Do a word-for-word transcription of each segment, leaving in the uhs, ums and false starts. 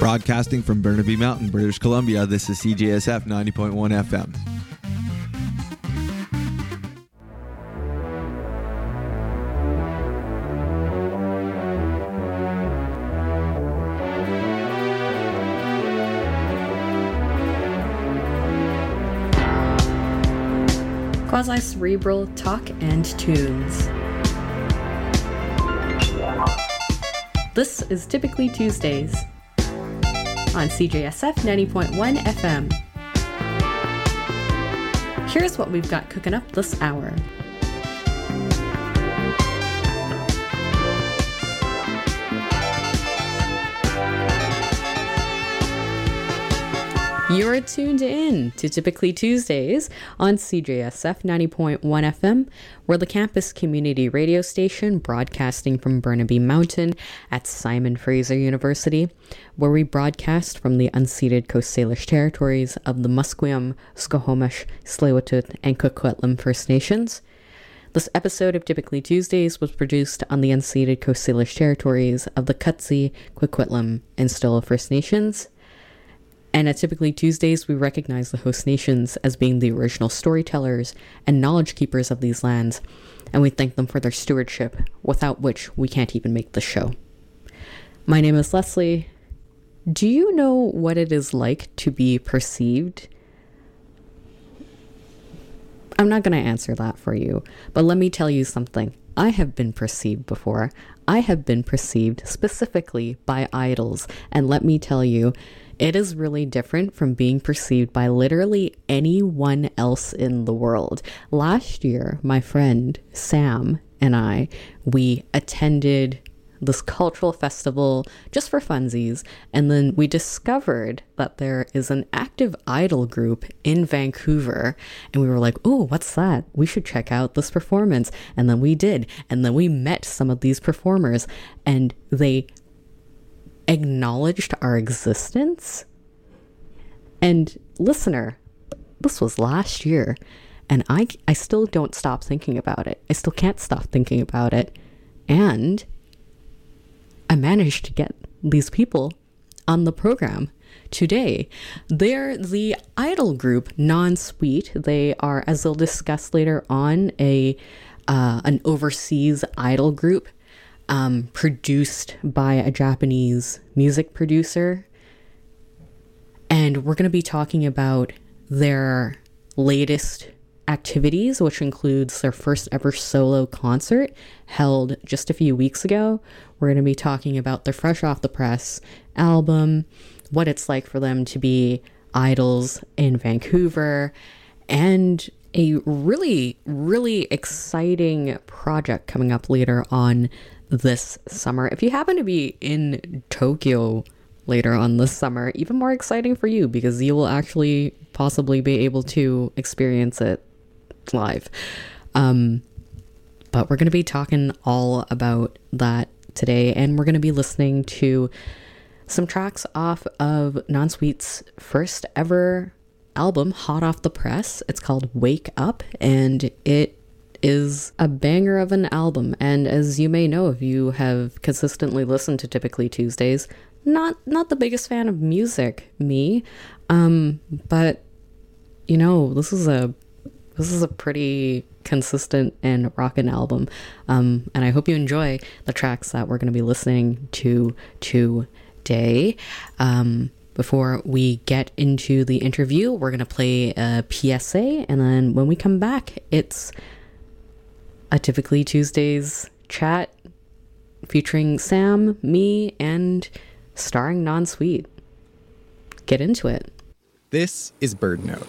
Broadcasting from Burnaby Mountain, British Columbia, this is C J S F ninety point one F M. Quasi-cerebral talk and tunes. This is Typically Tuesdays on C J S F ninety point one F M. Here's what we've got cooking up this hour. You're tuned in to Typically Tuesdays on C J S F ninety point one F M. We're the campus community radio station broadcasting from Burnaby Mountain at Simon Fraser University, where we broadcast from the unceded Coast Salish territories of the Musqueam, Squamish, Tsleil-Waututh, and Coquitlam First Nations. This episode of Typically Tuesdays was produced on the unceded Coast Salish territories of the Cutsey, Coquitlam, and Stilla First Nations. And at Typically Tuesdays, we recognize the host nations as being the original storytellers and knowledge keepers of these lands, and we thank them for their stewardship, without which we can't even make the show. My name is Leslie. Do you know what it is like to be perceived? I'm not going to answer that for you, but let me tell you something. I have been perceived before. I have been perceived specifically by idols, and let me tell you, it is really different from being perceived by literally anyone else in the world. Last year, my friend Sam and I, we attended this cultural festival just for funsies, and then we discovered that there is an active idol group in Vancouver, and we were like, oh, what's that? We should check out this performance. And then we did, and then we met some of these performers, and they acknowledged our existence. And listener, this was last year, and I, I still don't stop thinking about it. I still can't stop thinking about it. And I managed to get these people on the program today. They're the idol group Non-Sweet. They are, as they'll discuss later on, a uh, an overseas idol group Um, produced by a Japanese music producer. And we're going to be talking about their latest activities, which includes their first ever solo concert held just a few weeks ago. We're going to be talking about their fresh off the press album, what it's like for them to be idols in Vancouver, and a really, really exciting project coming up later on this summer. If you happen to be in Tokyo later on this summer, even more exciting for you, because you will actually possibly be able to experience it live. Um, but we're going to be talking all about that today, and we're going to be listening to some tracks off of Non-Sweet's first ever album, hot off the press. It's called Wake Up, and it is a banger of an album. And as you may know, if you have consistently listened to Typically Tuesdays, not not the biggest fan of music, me, um, but you know, this is a this is a pretty consistent and rockin' album, um, and I hope you enjoy the tracks that we're going to be listening to today. Um, Before we get into the interview, we're going to play a P S A, and then when we come back, it's a Typically Tuesdays chat featuring Sam, me, and starring Non-Sweet. Get into it. This is Bird Note.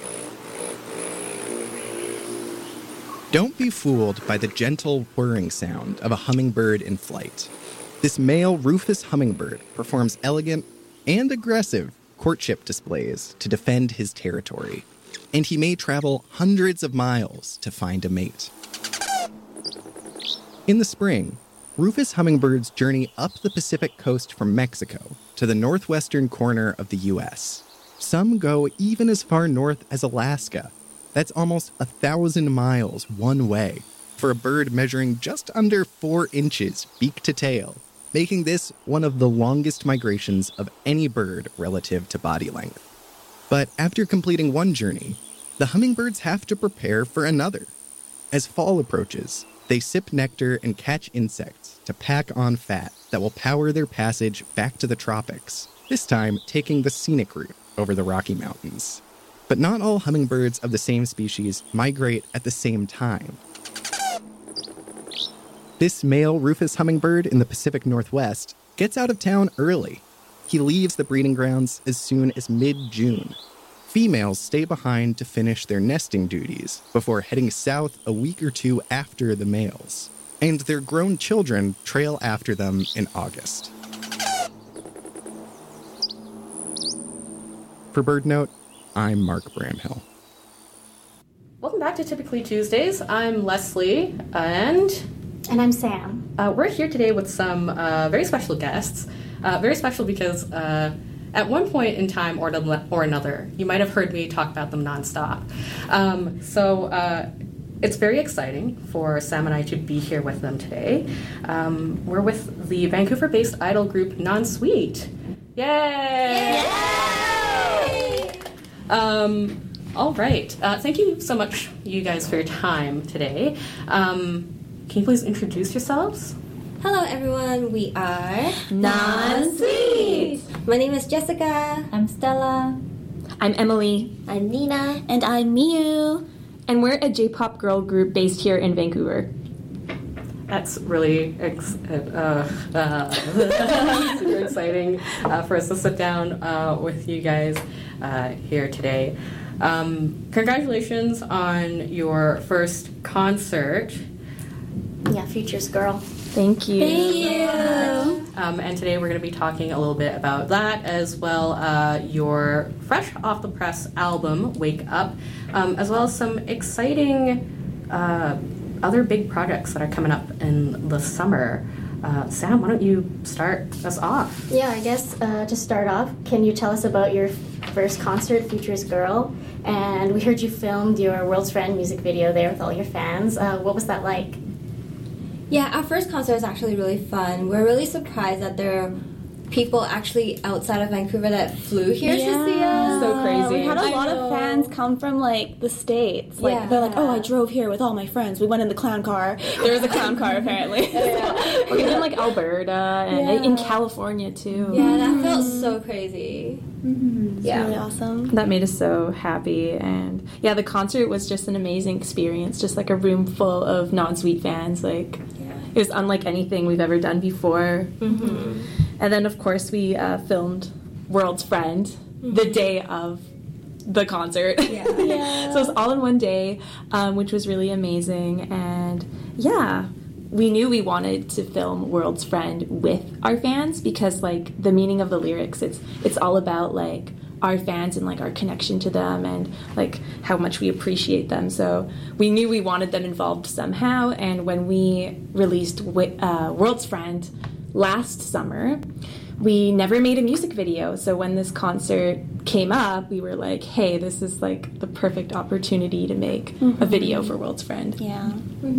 Don't be fooled by the gentle whirring sound of a hummingbird in flight. This male Rufous hummingbird performs elegant and aggressive courtship displays to defend his territory, and he may travel hundreds of miles to find a mate. In the spring, Rufous hummingbirds journey up the Pacific coast from Mexico to the northwestern corner of the U S. Some go even as far north as Alaska. That's almost a thousand miles one way for a bird measuring just under four inches beak to tail, making this one of the longest migrations of any bird relative to body length. But after completing one journey, the hummingbirds have to prepare for another. As fall approaches, they sip nectar and catch insects to pack on fat that will power their passage back to the tropics, this time taking the scenic route over the Rocky Mountains. But not all hummingbirds of the same species migrate at the same time. This male rufous hummingbird in the Pacific Northwest gets out of town early. He leaves the breeding grounds as soon as mid-June. Females stay behind to finish their nesting duties before heading south a week or two after the males, and their grown children trail after them in August. For BirdNote, I'm Mark Bramhill. Welcome back to Typically Tuesdays. I'm Leslie, and... And I'm Sam. Uh, we're here today with some uh, very special guests. Uh, very special because uh, at one point in time or, or another, you might have heard me talk about them nonstop. Um, so uh, it's very exciting for Sam and I to be here with them today. Um, we're with the Vancouver-based idol group Non-Sweet. Yay! Yay! Um, all right. Uh, thank you so much, you guys, for your time today. Um, can you please introduce yourselves? Hello everyone, we are Non-Sweet. My name is Jessica. I'm Stella. I'm Emily. I'm Nina. And I'm Miu. And we're a J-pop girl group based here in Vancouver. That's really ex- uh, uh, super exciting uh, for us to sit down uh, with you guys uh, here today. Um, congratulations on your first concert. Yeah, Futures Girl. Thank you. Thank you. Um, and today we're going to be talking a little bit about that, as well uh, your fresh off the press album, Wake Up, um, as well as some exciting uh, other big projects that are coming up in the summer. Uh, Sam, why don't you start us off? Yeah, I guess uh, to start off, can you tell us about your first concert, Futures Girl? And we heard you filmed your World's Friend music video there with all your fans. Uh, what was that like? Yeah, our first concert was actually really fun. We're really surprised that there are people actually outside of Vancouver that flew here Yeah. to see us. So crazy. We had a I lot know. of fans come from like the States. Like Yeah. they're like, oh, I drove here with all my friends. We went in the clown car. There was a clown car apparently. Or even like Alberta and Yeah. in California too. Yeah, that felt so crazy. It's Yeah. really awesome. That made us so happy. And yeah, the concert was just an amazing experience. Just like a room full of Non-Sweet fans. Like, it was unlike anything we've ever done before. Mm-hmm. And then, of course, we uh, filmed World's Friend Mm-hmm. the day of the concert. Yeah. Yeah. So it was all in one day, um, which was really amazing. And yeah, we knew we wanted to film World's Friend with our fans because, like, the meaning of the lyrics, it's it's all about, like, our fans and, like, our connection to them and, like, how much we appreciate them. So we knew we wanted them involved somehow. And when we released uh, World's Friend last summer, we never made a music video. So when this concert came up, we were like, hey, this is like the perfect opportunity to make Mm-hmm. a video for World's Friend. Yeah.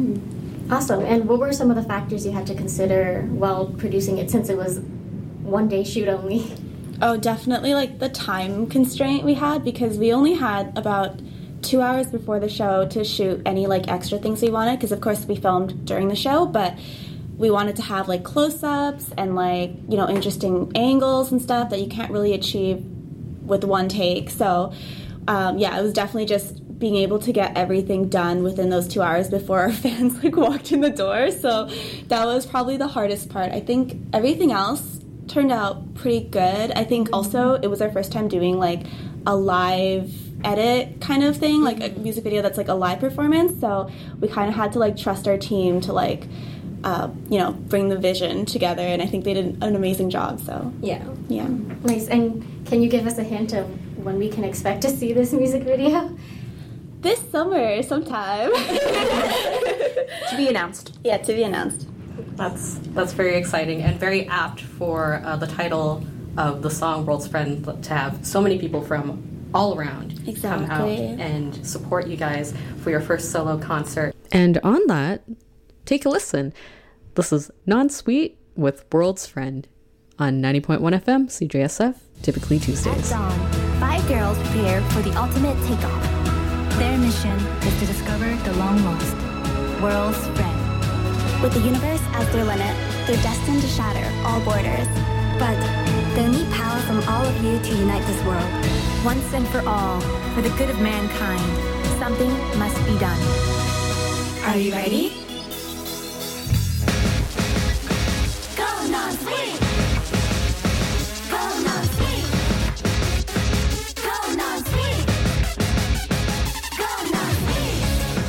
Awesome. And what were some of the factors you had to consider while producing it, since it was one day shoot only? Oh, definitely like the time constraint we had because we only had about two hours before the show to shoot any like extra things we wanted because of course we filmed during the show, but we wanted to have like close-ups and like, you know, interesting angles and stuff that you can't really achieve with one take. So um, yeah, it was definitely just being able to get everything done within those two hours before our fans like walked in the door. So that was probably the hardest part. I think everything else turned out pretty good. I think also it was our first time doing like a live edit kind of thing, like a music video that's like a live performance. So we kind of had to like trust our team to like, uh, you know, bring the vision together. And I think they did an amazing job. So Yeah. yeah. Nice. And can you give us a hint of when we can expect to see this music video? This summer sometime. To be announced. Yeah, to be announced. That's that's very exciting and very apt for uh, the title of the song World's Friend, to have so many people from all around come out Exactly. and support you guys for your first solo concert. And on that, take a listen. This is Non-Sweet with World's Friend on ninety point one F M, C J S F, typically Tuesdays. At dawn, five girls prepare for the ultimate takeoff. Their mission is to discover the long-lost World's Friend. With the universe as their limit, they're destined to shatter all borders. But they'll need power from all of you to unite this world. Once and for all, for the good of mankind, something must be done. Are you ready? Go non-sweet! Go non-sweet! Go non-sweet! Go non-sweet!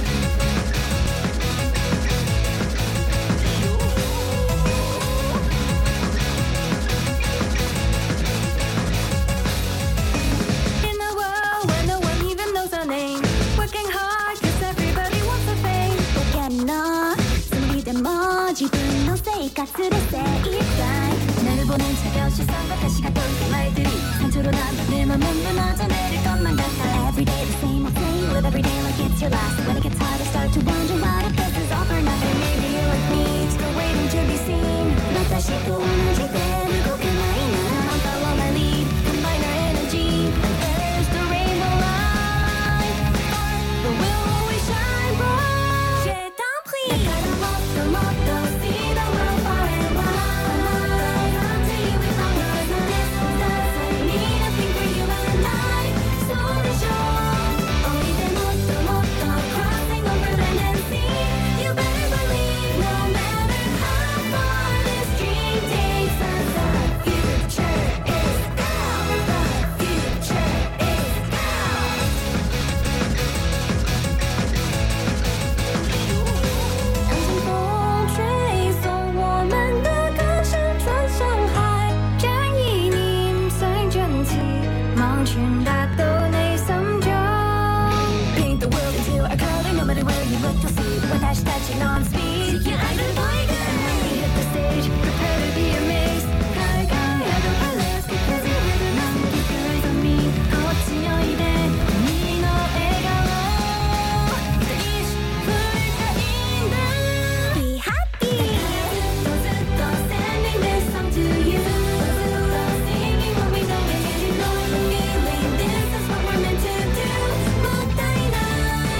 In a world where no one even knows our name, working hard 'cause everybody wants a fame. なつもりでも自分の生活で精一杯날 보는 차가운 시선私が解いて말들이 상처로 남는 내 맘은 무너져내릴 것만 같아 Every day the same old thing Live every day like it's your last When it gets hard I start to wonder what if this is all for nothing Maybe you like me still waiting to be seen 私と同じで動けないな Follow my lead Combine our energy And there's the rainbow light But we'll always shine bright Non-speed, yeah, I don't like it. And when we hit the stage, prepare to be amazed. Kai kai, I don't my last because you're with us. Keep your eyes on me. こっちおいで、君の笑顔。一緒振りたいんだ。Be happy. ずっとずっと sending this song to you. ずっと singing what we know and you know the feeling. This is what we're meant to do. もったいない。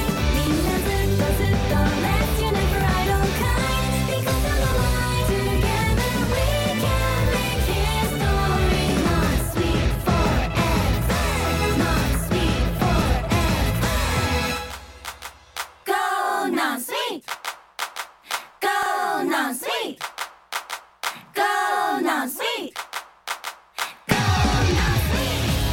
みんなずっとずっと Let's unite for idle kind Because of the line Together we can make history Not sweet forever Not sweet forever Go non-sweet Go non-sweet Go non-sweet Go non-sweet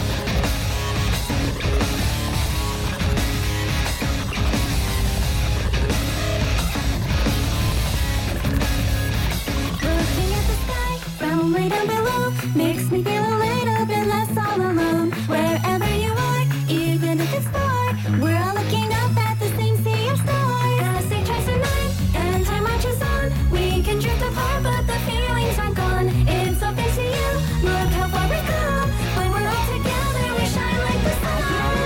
Looking at the sky from way down below Makes me feel a little bit less all alone Wherever you are, even if it's far We're all looking up at the same sea of stars Gotta stay true tonight, and time marches on We can drift apart, but the feelings aren't gone It's all thanks to you, look how far we've come When we're all together, we shine like the sun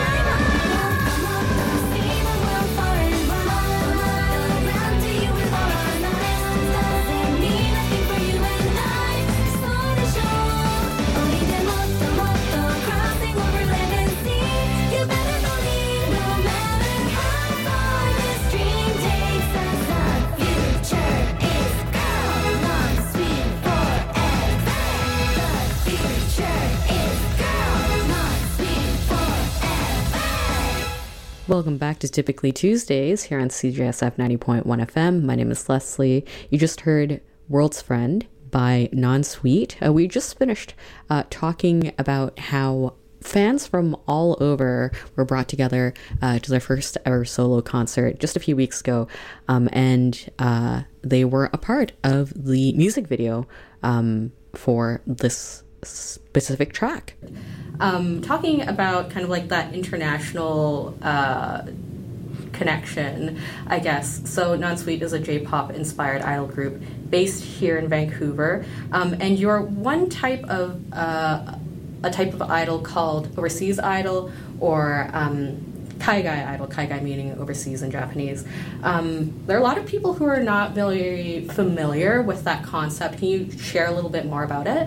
See the world far and wide Around to you with all our lives Doesn't mean nothing for you and I So to show Only the motto, motto Crossing over land and sea You better believe No matter how far this dream takes us The future is girl Non-sweet forever The future is girl Non-sweet forever Welcome back to Typically Tuesdays here on C J S F ninety point one F M. My name is Leslie. You just heard World's Friend by Non-Sweet. Uh, we just finished uh, talking about how fans from all over were brought together uh, to their first ever solo concert just a few weeks ago. Um, and uh, they were a part of the music video um, for this specific track. Um, talking about kind of like that international uh, connection, I guess. So Non-Sweet is a J-pop inspired idol group based here in Vancouver. Um, and you're one type of, uh, a type of idol called Overseas Idol or um, Kaigai idol, Kaigai meaning overseas in Japanese. Um, there are a lot of people who are not very familiar with that concept. Can you share a little bit more about it?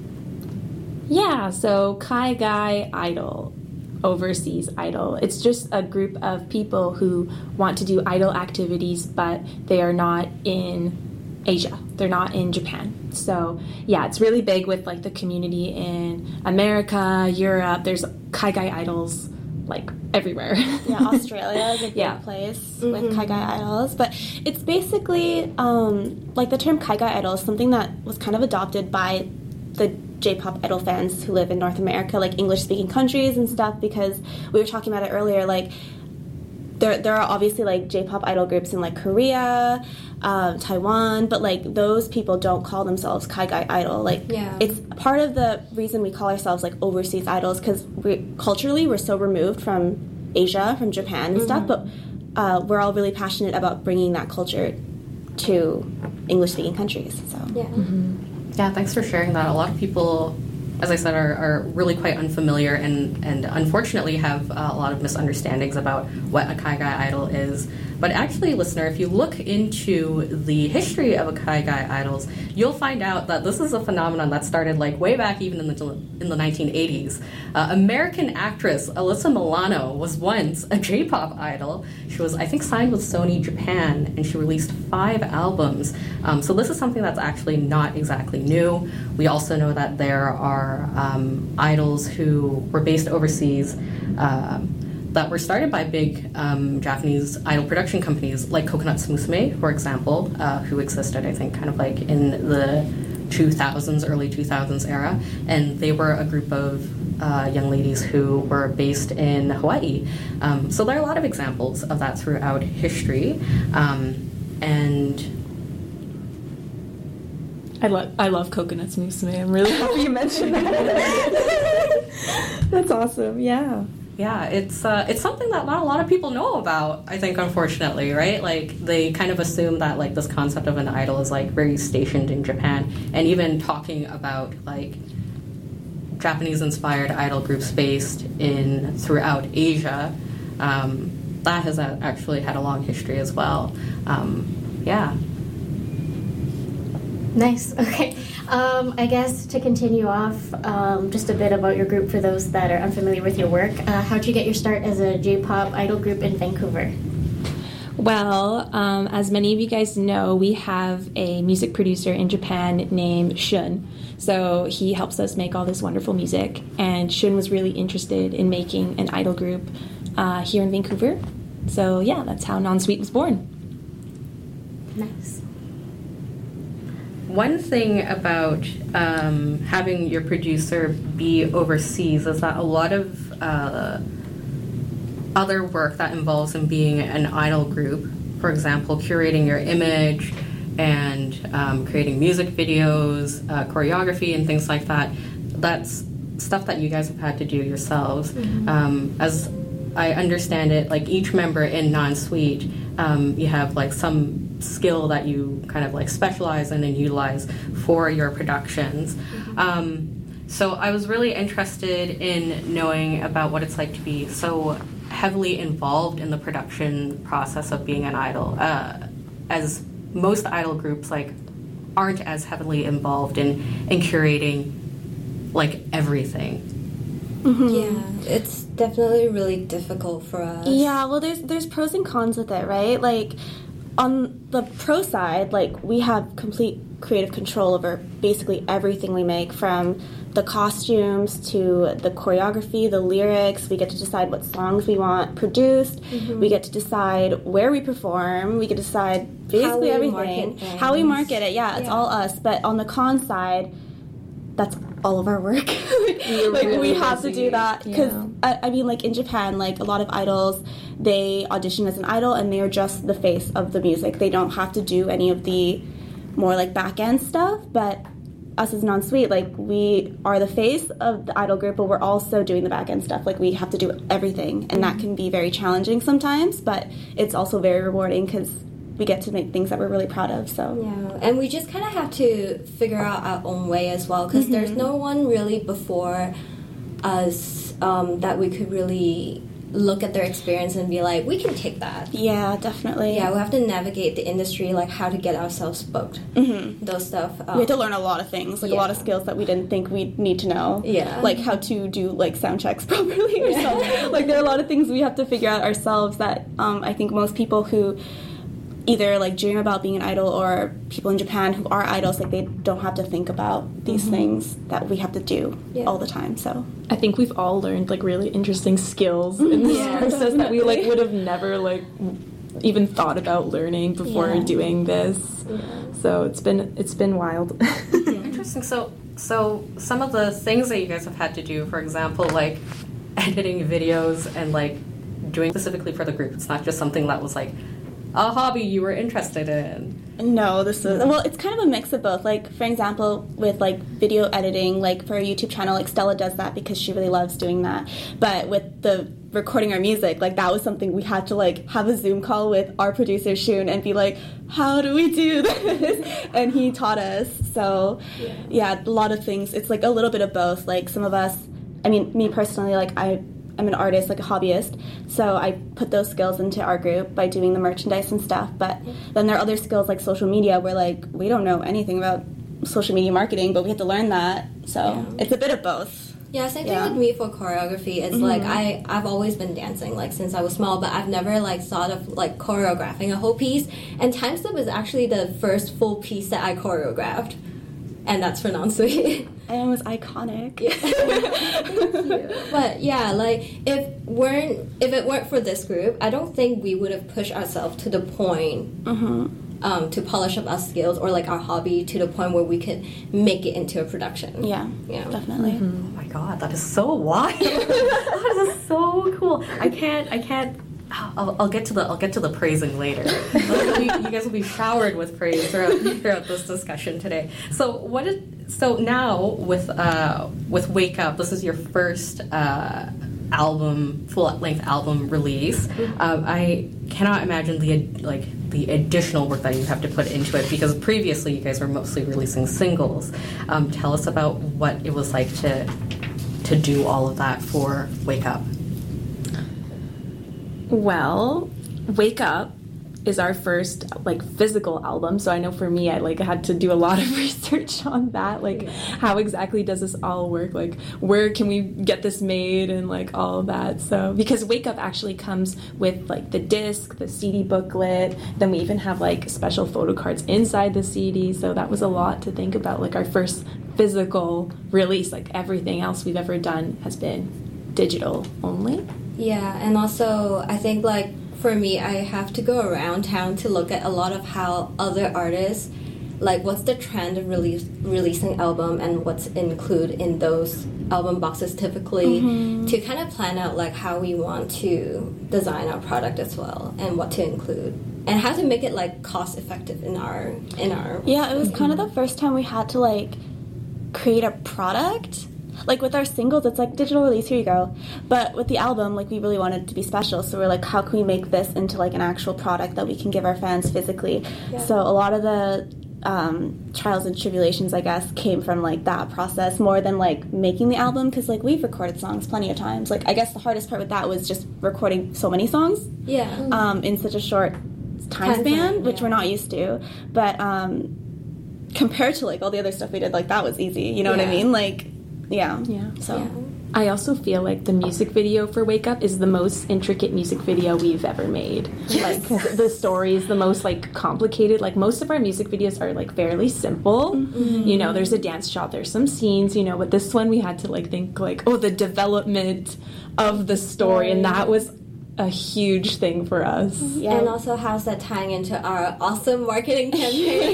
Yeah, so Kaigai idol, overseas idol. It's just a group of people who want to do idol activities, but they are not in Asia. They're not in Japan. So yeah, it's really big with like the community in America, Europe. There's Kaigai idols like everywhere. Yeah, Australia is a big Yeah. place Mm-hmm. with Kaigai idols. But it's basically, um, like the term Kaigai idol is something that was kind of adopted by the J-pop idol fans who live in North America, like English-speaking countries and stuff, because we were talking about it earlier, like there there are obviously like J-pop idol groups in like Korea, um, Taiwan, but like those people don't call themselves Kaigai idol. Like Yeah. it's part of the reason we call ourselves like overseas idols, because we culturally we're so removed from Asia, from Japan and stuff, but uh, we're all really passionate about bringing that culture to English-speaking countries. So Yeah. Yeah, thanks for sharing that. A lot of people, as I said, are, are really quite unfamiliar and, and unfortunately have uh, a lot of misunderstandings about what a Kaigai idol is. But actually, listener, if you look into the history of a Kaigai idols, you'll find out that this is a phenomenon that started like way back even in the in the nineteen eighties. Uh, American actress Alyssa Milano was once a J-pop idol. She was, I think, signed with Sony Japan, and she released five albums. Um, so this is something that's actually not exactly new. We also know that there are um, idols who were based overseas. Um, that were started by big um, Japanese idol production companies like Coconuts Musume, for example, uh, who existed, I think, kind of like in the two thousands, early two thousands era. And they were a group of uh, young ladies who were based in Hawaii. Um, so there are a lot of examples of that throughout history. Um, and I love I love Coconuts Musume. I'm really happy you mentioned that. That's awesome. Yeah. Yeah, it's uh, it's something that not a lot of people know about, I think, unfortunately, right? Like, they kind of assume that, like, this concept of an idol is, like, very stationed in Japan. And even talking about, like, Japanese-inspired idol groups based in throughout Asia, um, that has uh, actually had a long history as well. Um, yeah. Nice. Okay. Um, I guess to continue off, um, just a bit about your group for those that are unfamiliar with your work. Uh, how'd you get your start as a J-pop idol group in Vancouver? Well, um, as many of you guys know, we have a music producer in Japan named Shun. So he helps us make all this wonderful music. And Shun was really interested in making an idol group uh, here in Vancouver. So yeah, that's how Non-Sweet was born. Nice. One thing about um, having your producer be overseas is that a lot of uh, other work that involves in being an idol group, for example, curating your image and um, creating music videos, uh, choreography, and things like that, that's stuff that you guys have had to do yourselves. Mm-hmm. Um, as I understand it, like each member in Non-Sweet, um, you have like some skill that you kind of like specialize in and utilize for your productions. Mm-hmm. Um, so I was really interested in knowing about what it's like to be so heavily involved in the production process of being an idol, uh, as most idol groups like aren't as heavily involved in, in curating like everything. Mm-hmm. Yeah, it's definitely really difficult for us. Yeah, well, there's there's pros and cons with it, right? Like, on the pro side, like, we have complete creative control over basically everything we make, from the costumes to the choreography, the lyrics. We get to decide what songs we want produced. Mm-hmm. We get to decide where we perform. We get to decide basically everything. How we market it, yeah, it's yeah. all us. But on the con side, that's all of our work. like really we have busy. to do that because yeah. I, I mean, like in Japan, like a lot of idols, they audition as an idol and they are just the face of the music. They don't have to do any of the more like back end stuff. But us as Non-Sweet, like we are the face of the idol group, but we're also doing the back end stuff. Like we have to do everything, and mm-hmm. that can be very challenging sometimes. But it's also very rewarding because we get to make things that we're really proud of. So yeah, and we just kind of have to figure out our own way as well, because mm-hmm. there's no one really before us um, that we could really look at their experience and be like, we can take that. Yeah, definitely. Yeah, we have to navigate the industry, like how to get ourselves booked. Mm-hmm. Those stuff. Um, we had to learn a lot of things, like yeah. a lot of skills that we didn't think we'd need to know. Yeah. Like how to do like sound checks properly or something. Like there are a lot of things we have to figure out ourselves that um, I think most people who either like dream about being an idol or people in Japan who are idols, like they don't have to think about these mm-hmm. things that we have to do yeah. all the time. So I think we've all learned like really interesting skills in this yeah, process definitely. that we like would have never like even thought about learning before yeah. doing this. Yeah. So it's been it's been wild. Yeah. Interesting. So so some of the things that you guys have had to do, for example, like editing videos and like doing specifically for the group. It's not just something that was like a hobby you were interested in. No, this is, well, it's kind of a mix of both. Like, for example, with, like, video editing, like, for our YouTube channel, like, Stella does that because she really loves doing that. But with the recording our music, like, that was something we had to, like, have a Zoom call with our producer, Shun, and be like, how do we do this? And he taught us. So, yeah. yeah, a lot of things. It's, like, a little bit of both. Like, some of us, I mean, me personally, like, I... I'm an artist, like a hobbyist, so I put those skills into our group by doing the merchandise and stuff, but then there are other skills like social media where, like, we don't know anything about social media marketing, but we have to learn that, so yeah. it's a bit of both. Yeah, same thing yeah. with me for choreography. It's mm-hmm. like, I, I've always been dancing, like, since I was small, but I've never, like, thought of, like, choreographing a whole piece, and Time Slip is actually the first full piece that I choreographed, and that's for Non-Sweet. And it was iconic. Yeah. Thank you. But yeah, like if weren't if it weren't for this group, I don't think we would have pushed ourselves to the point mm-hmm. um, to polish up our skills or like our hobby to the point where we could make it into a production. Yeah, yeah, definitely. Mm-hmm. Oh my god, that is so wild. That is so cool. I can't. I can't. I'll, I'll get to the I'll get to the praising later. you, you guys will be showered with praise throughout, throughout this discussion today. So what is so now with uh, with Wake Up? This is your first uh, album, full length album release. Um, I cannot imagine the like the additional work that you have to put into it because previously you guys were mostly releasing singles. Um, tell us about what it was like to to do all of that for Wake Up. Well, Wake Up is our first like physical album, so I know for me I like had to do a lot of research on that, like how exactly does this all work, like where can we get this made and like all of that. So because Wake Up actually comes with like the disc, the C D booklet, then we even have like special photo cards inside the C D, so that was a lot to think about, like our first physical release. Like everything else we've ever done has been digital only. Yeah, and also I think like for me, I have to go around town to look at a lot of how other artists, like what's the trend of release, releasing album and what's included in those album boxes typically, mm-hmm. to kind of plan out like how we want to design our product as well and what to include and how to make it like cost effective in our in our. Yeah, it was mm-hmm. kind of the first time we had to like create a product. Like, with our singles, it's like, digital release, here you go. But with the album, like, we really wanted it to be special. So we're like, how can we make this into, like, an actual product that we can give our fans physically? Yeah. So a lot of the um, trials and tribulations, I guess, came from, like, that process more than, like, making the album. Because, like, we've recorded songs plenty of times. Like, I guess the hardest part with that was just recording so many songs. Yeah. Um, in such a short time, time span, frame, which yeah. we're not used to. But um, compared to, like, all the other stuff we did, like, that was easy. You know yeah. what I mean? Like... Yeah. Yeah. So yeah. I also feel like the music video for Wake Up is the most intricate music video we've ever made. Yes. Like the story is the most like complicated. Like most of our music videos are like fairly simple. Mm-hmm. You know, there's a dance shot, there's some scenes, you know, but this one we had to like think like, oh, the development of the story, and that was a huge thing for us. Yeah. And also how's that tying into our awesome marketing campaign?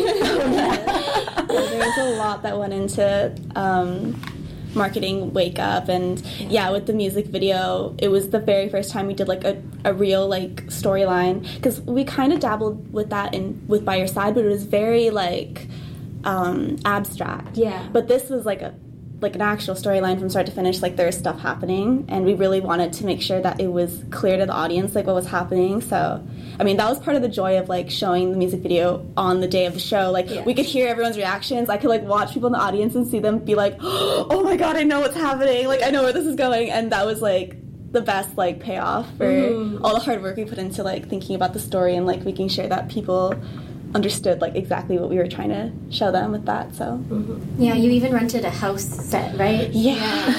Yeah, there's a lot that went into um marketing Wake Up, and yeah. yeah with the music video it was the very first time we did like a, a real like storyline, because we kind of dabbled with that in with By Your Side, but it was very like um abstract. Yeah, but this was like a like an actual storyline from start to finish. Like there's stuff happening, and we really wanted to make sure that it was clear to the audience like what was happening. So I mean, that was part of the joy of like showing the music video on the day of the show. Like yeah. we could hear everyone's reactions. I could like watch people in the audience and see them be like, oh my god, I know what's happening, like I know where this is going. And that was like the best like payoff for mm-hmm. all the hard work we put into like thinking about the story and like making sure that people understood like exactly what we were trying to show them with that. So mm-hmm. yeah, you even rented a house set, right? Yeah,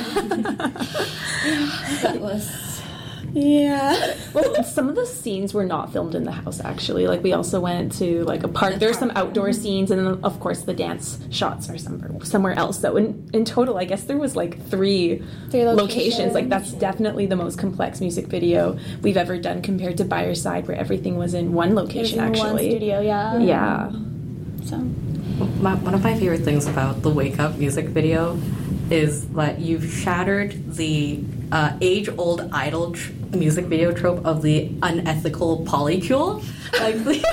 yeah. That was. Yeah. Well, some of the scenes were not filmed in the house, actually. Like, we also went to, like, a park. There's some outdoor scenes, and then, of course, the dance shots are somewhere, somewhere else. So, in, in total, I guess there was, like, three, three locations. locations. Like, that's definitely the most complex music video we've ever done compared to By Your Side, where everything was in one location, in actually. one studio, yeah. Yeah. So. My, one of my favorite things about the Wake Up music video is that you've shattered the uh, age-old idol tr- music video trope of the unethical polycule. Like,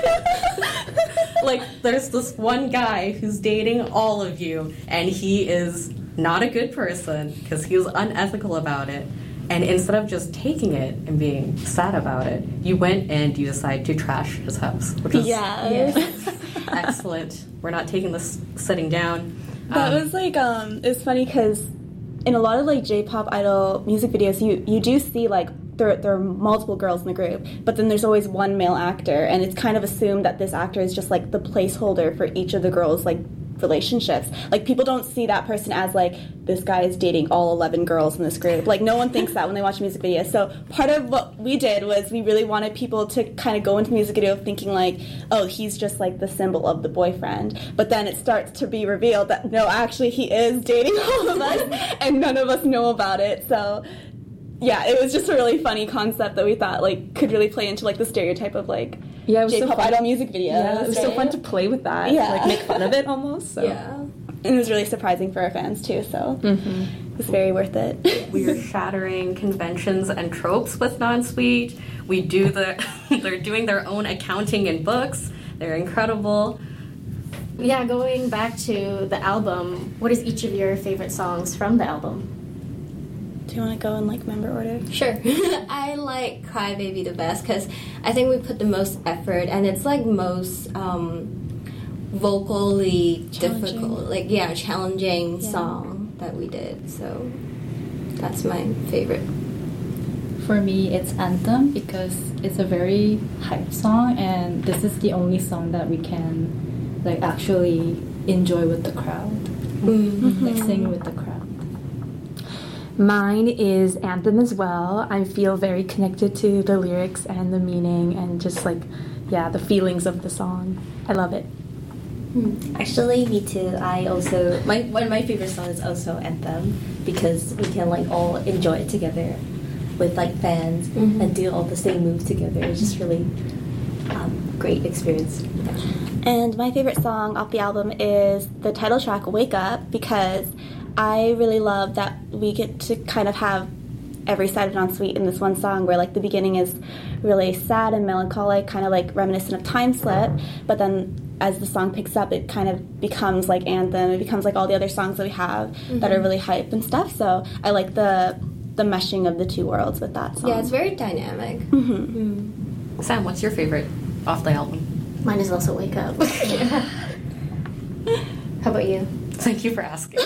like, there's this one guy who's dating all of you, and he is not a good person because he was unethical about it. And instead of just taking it and being sad about it, you went and you decided to trash his house. Which is yes. excellent. We're not taking this sitting down. That um, was like, um, it was funny because in a lot of like J-pop idol music videos, you, you do see like there, there are multiple girls in the group, but then there's always one male actor, and it's kind of assumed that this actor is just like the placeholder for each of the girls' like relationships. Like, people don't see that person as like, this guy is dating all eleven girls in this group. Like, no one thinks that when they watch a music video. So part of what we did was we really wanted people to kind of go into the music video thinking like, oh, he's just like the symbol of the boyfriend. But then it starts to be revealed that no, actually he is dating all of us and none of us know about it. So yeah, it was just a really funny concept that we thought like could really play into like the stereotype of like yeah, it was J-pop so idol music videos. Yeah, it was right? so fun to play with that. Yeah. Like, make fun of it almost. So. Yeah. And it was really surprising for our fans too, so mm-hmm. it was very worth it. We're shattering conventions and tropes with Non-Sweet. We do the they're doing their own accounting and books. They're incredible. Yeah, going back to the album, what is each of your favorite songs from the album? Do you want to go in like member order? Sure. I like Cry Baby the best because I think we put the most effort, and it's like most um, vocally difficult, like yeah, challenging yeah. song that we did. So that's my favorite. For me, it's Anthem because it's a very hype song, and this is the only song that we can like actually enjoy with the crowd, mm-hmm. like sing with the crowd. Mine is Anthem as well. I feel very connected to the lyrics and the meaning and just like, yeah, the feelings of the song. I love it. Actually, me too. I also, my one of my favorite songs is also Anthem because we can like all enjoy it together with like fans mm-hmm. and do all the same moves together. It's just really um, great experience. Yeah. And my favorite song off the album is the title track, Wake Up, because I really love that we get to kind of have every side of Non-Sweet in this one song where like the beginning is really sad and melancholic, kind of like reminiscent of Time Slip, but then as the song picks up it kind of becomes like Anthem, it becomes like all the other songs that we have mm-hmm. that are really hype and stuff, so I like the the meshing of the two worlds with that song. Yeah, it's very dynamic. Mm-hmm. Mm. Sam, what's your favorite off the album? Mine is also Wake Up. How about you? Thank you for asking.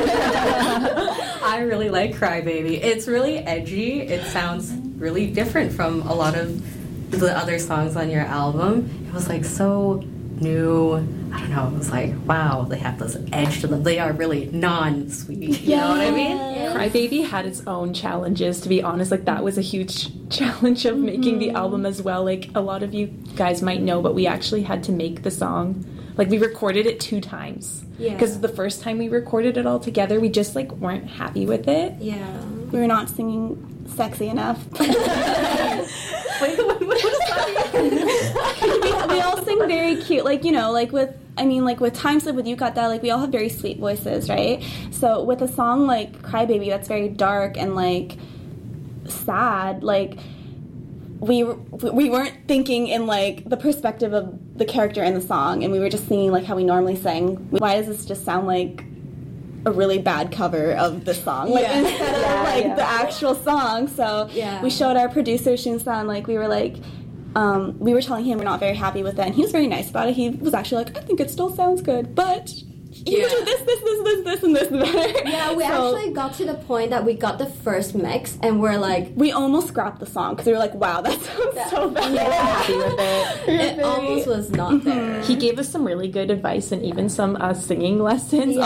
I really like Cry Baby. It's really edgy. It sounds really different from a lot of the other songs on your album. It was like so new. I don't know. It was like, wow, they have this edge to them. They are really non-sweet. You yeah. know what I mean? Yeah. Cry Baby had its own challenges, to be honest. Like, that was a huge challenge of making the album as well. Like, a lot of you guys might know, but we actually had to make the song. Like, we recorded it two times. Yeah. Because the first time we recorded it all together, we just, like, weren't happy with it. Yeah. We were not singing sexy enough. Wait, what, what does that mean? we, we all sing very cute. Like, you know, like with, I mean, like with Time Slip, with You Got That, like, we all have very sweet voices, right? So with a song like Cry Baby that's very dark and, like, sad, like, we we weren't thinking in like the perspective of the character in the song, and we were just singing like how we normally sang. Why does this just sound like a really bad cover of the song, like yeah. instead of yeah, like yeah. the actual song? So yeah. we showed our producer Shun-san, like we were like um, we were telling him we're not very happy with it, and he was very nice about it. He was actually like, I think it still sounds good, but you Yeah. do this, this, this, this, this, and this better. Yeah, we So- actually got to the point that we got the first mix and we're like, we almost scrapped the song because we were like, wow, that sounds so bad. We were happy with it. We were it very- almost was not there. He gave us some really good advice and even some uh, singing lessons